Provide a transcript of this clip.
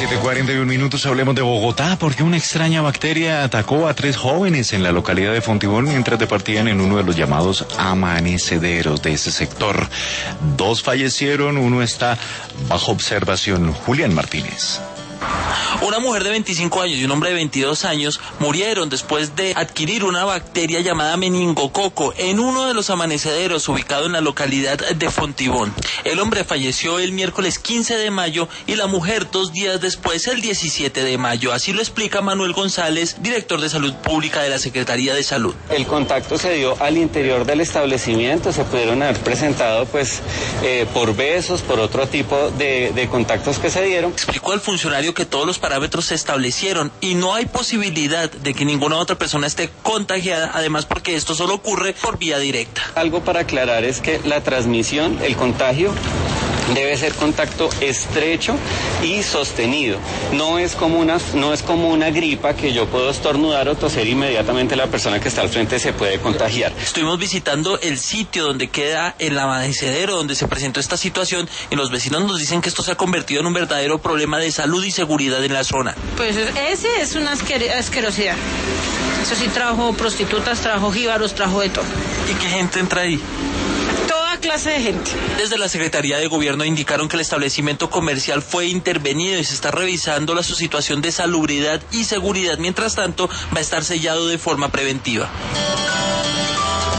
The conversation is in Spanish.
7:41, hablemos de Bogotá, porque una extraña bacteria atacó a 3 jóvenes en la localidad de Fontibón mientras departían en uno de los llamados amanecederos de ese sector. 2 fallecieron, uno está bajo observación. Julián Martínez. Una mujer de 25 años y un hombre de 22 años murieron después de adquirir una bacteria llamada meningococo en uno de los amanecederos ubicado en la localidad de Fontibón. El hombre falleció el miércoles 15 de mayo y la mujer 2 días después, el 17 de mayo. Así lo explica Manuel González, director de Salud Pública de la Secretaría de Salud. El contacto se dio al interior del establecimiento, se pudieron haber presentado por besos, por otro tipo de contactos que se dieron. Explicó el funcionario que todos los parámetros se establecieron y no hay posibilidad de que ninguna otra persona esté contagiada, además porque esto solo ocurre por vía directa. Algo para aclarar es que la transmisión, el contagio, debe ser contacto estrecho y sostenido. No es como una gripa que yo puedo estornudar o toser, inmediatamente la persona que está al frente se puede contagiar. Estuvimos visitando el sitio donde queda el amanecedero donde se presentó esta situación y los vecinos nos dicen que esto se ha convertido en un verdadero problema de salud y seguridad en la zona. Pues ese es una asquerosidad. Eso sí, trajo prostitutas, trajo jíbaros, trajo de todo. ¿Y qué gente entra ahí? Toda clase de gente. Desde la Secretaría de Gobierno indicaron que el establecimiento comercial fue intervenido y se está revisando su situación de salubridad y seguridad. Mientras tanto, va a estar sellado de forma preventiva.